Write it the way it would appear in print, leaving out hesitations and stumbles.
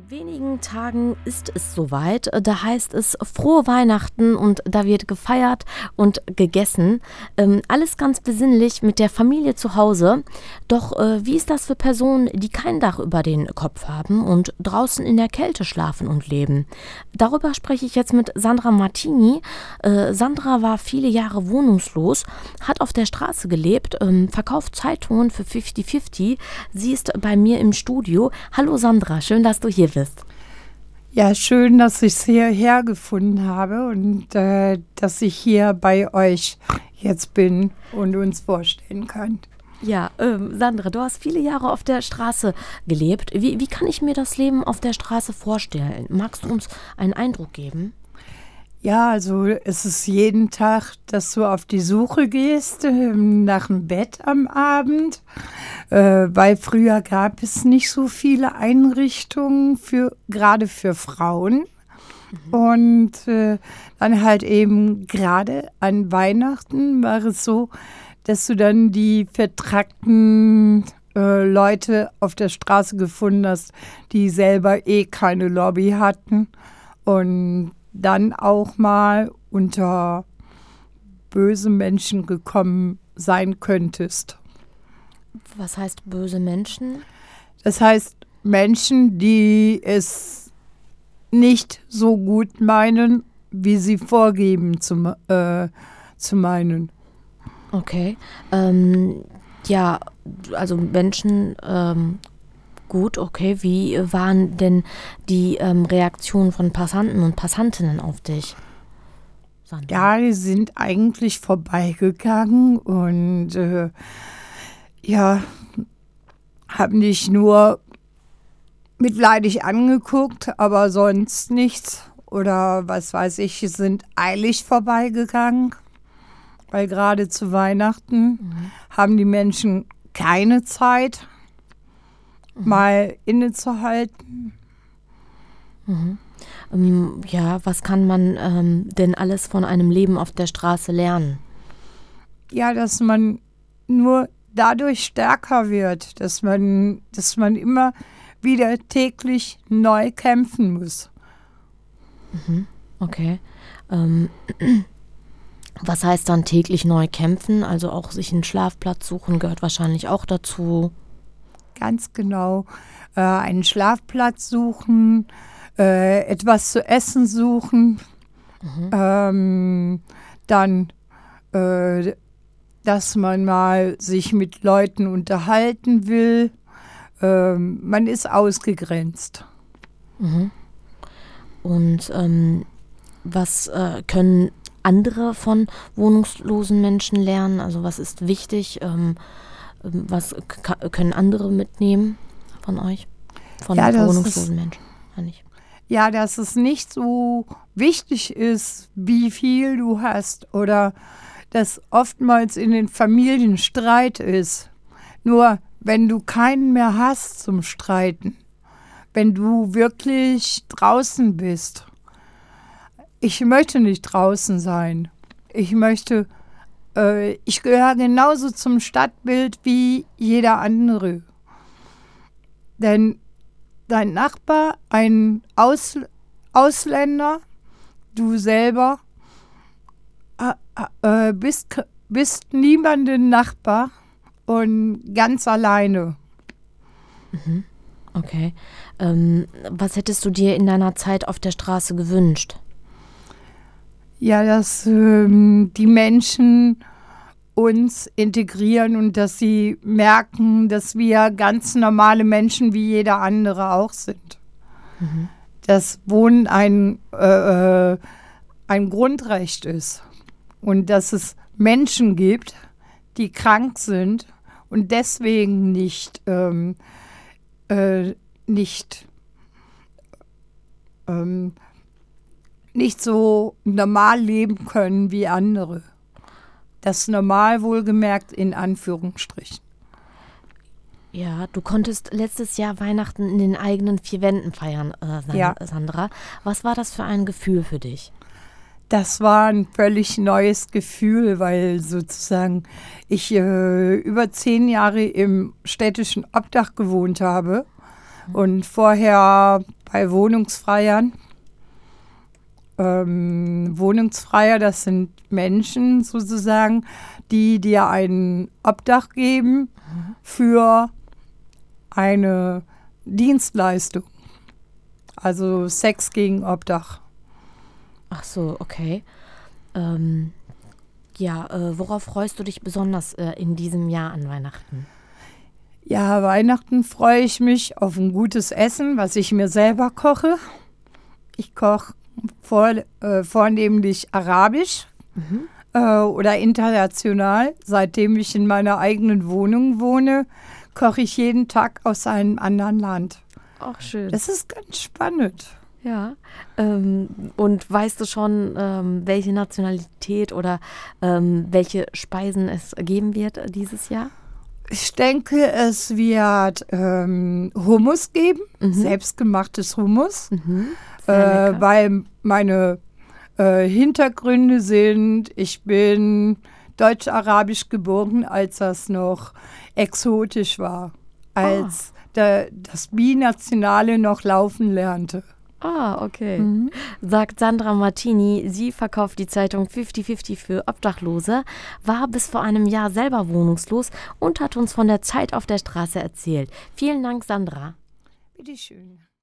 wenigen Tagen ist es soweit. Da heißt es frohe Weihnachten und da wird gefeiert und gegessen. Alles ganz besinnlich mit der Familie zu Hause. Doch wie ist das für Personen, die kein Dach über den Kopf haben und draußen in der Kälte schlafen und leben? Darüber spreche ich jetzt mit Sandra Martini. Sandra war viele Jahre wohnungslos, hat auf der Straße gelebt, verkauft Zeitungen für 50-50. Sie ist bei mir im Studio. Hallo Sandra, schön, dass du hier bist. Ja, schön, dass ich es hierher gefunden habe und dass ich hier bei euch jetzt bin und uns vorstellen kann. Ja, Sandra, du hast viele Jahre auf der Straße gelebt. Wie kann ich mir das Leben auf der Straße vorstellen? Magst du uns einen Eindruck geben? Ja, also es ist jeden Tag, dass du auf die Suche gehst nach dem Bett am Abend, weil früher gab es nicht so viele Einrichtungen gerade für Frauen. Und dann halt eben gerade an Weihnachten war es so, dass du dann die vertrackten Leute auf der Straße gefunden hast, die selber keine Lobby hatten und dann auch mal unter böse Menschen gekommen sein könntest. Was heißt böse Menschen? Das heißt Menschen, die es nicht so gut meinen, wie sie vorgeben zu meinen. Okay. Ja, also Menschen, gut, okay. Wie waren denn die Reaktionen von Passanten und Passantinnen auf dich, Sandra? Ja, die sind eigentlich vorbeigegangen und haben dich nur mitleidig angeguckt, aber sonst nichts. Oder was weiß ich, sind eilig vorbeigegangen, weil gerade zu Weihnachten haben die Menschen keine Zeit, mal innezuhalten. Ja, was kann man denn alles von einem Leben auf der Straße lernen? Ja, dass man nur dadurch stärker wird, dass man immer wieder täglich neu kämpfen muss. Okay. Was heißt dann täglich neu kämpfen? Also auch sich einen Schlafplatz suchen gehört wahrscheinlich auch dazu. Ganz genau. Einen Schlafplatz suchen, etwas zu essen suchen, dann, dass man mal sich mit Leuten unterhalten will. Man ist ausgegrenzt. Und was können andere von wohnungslosen Menschen lernen? Also was ist wichtig? Was können andere mitnehmen von euch? Von wohnungslosen Menschen? Nicht. Ja, dass es nicht so wichtig ist, wie viel du hast oder dass oftmals in den Familien Streit ist. Nur wenn du keinen mehr hast zum Streiten, wenn du wirklich draußen bist. Ich möchte nicht draußen sein. Ich gehöre genauso zum Stadtbild wie jeder andere. Denn dein Nachbar, ein Ausländer, du selber, bist niemanden Nachbar und ganz alleine. Okay. Was hättest du dir in deiner Zeit auf der Straße gewünscht? Ja, dass die Menschen uns integrieren und dass sie merken, dass wir ganz normale Menschen wie jeder andere auch sind. Dass Wohnen ein Grundrecht ist und dass es Menschen gibt, die krank sind und deswegen nicht so normal leben können wie andere. Das normal wohlgemerkt in Anführungsstrichen. Ja, du konntest letztes Jahr Weihnachten in den eigenen 4 Wänden feiern, Sandra. Was war das für ein Gefühl für dich? Das war ein völlig neues Gefühl, weil sozusagen ich über 10 Jahre im städtischen Obdach gewohnt habe Und vorher bei Wohnungsfreiern. Wohnungsfreier, das sind Menschen sozusagen, die dir ein Obdach geben für eine Dienstleistung. Also Sex gegen Obdach. Ach so, okay. Worauf freust du dich besonders in diesem Jahr an Weihnachten? Ja, Weihnachten freue ich mich auf ein gutes Essen, was ich mir selber koche. Ich koche vornehmlich arabisch oder international. Seitdem ich in meiner eigenen Wohnung wohne, koche ich jeden Tag aus einem anderen Land. Ach, schön. Das ist ganz spannend. Ja. Und weißt du schon, welche Nationalität oder welche Speisen es geben wird dieses Jahr? Ich denke, es wird Hummus geben, selbstgemachtes Hummus, weil meine Hintergründe sind, ich bin deutsch-arabisch geboren, als das noch exotisch war, als das Binationale noch laufen lernte. Ah, okay. Sagt Sandra Martini, sie verkauft die Zeitung 50/50 für Obdachlose, war bis vor einem Jahr selber wohnungslos und hat uns von der Zeit auf der Straße erzählt. Vielen Dank, Sandra. Bitteschön.